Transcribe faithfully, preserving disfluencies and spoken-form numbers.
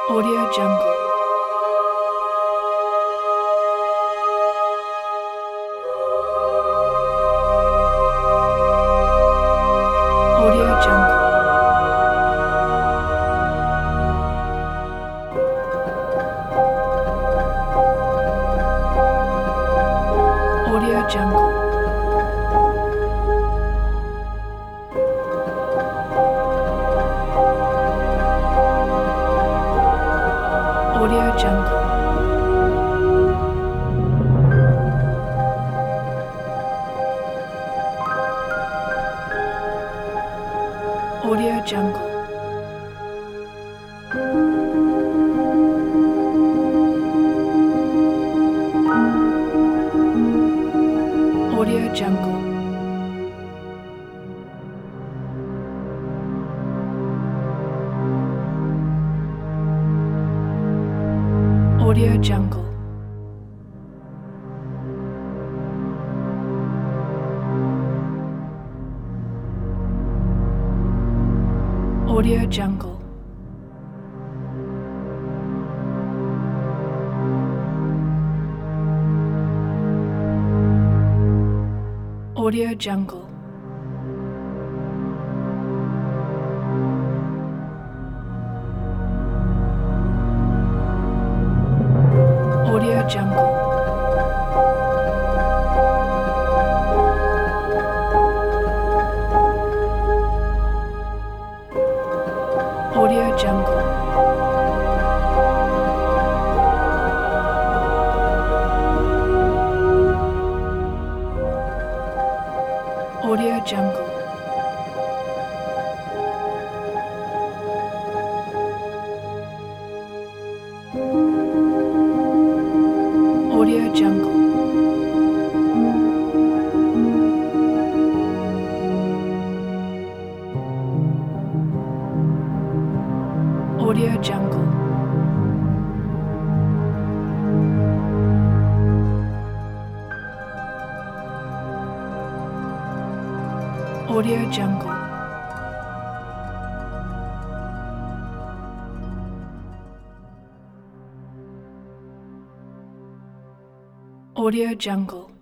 Audio Jungle. Audio Jungle. Audio Jungle. Audio Jungle. Audio Jungle. Audio Jungle. Audio Jungle. Audio Jungle. Audio Jungle. Audio Jungle. Audio Jungle. Audio Jungle. Audio Jungle. Audio Jungle. Audio Jungle. Audio Jungle.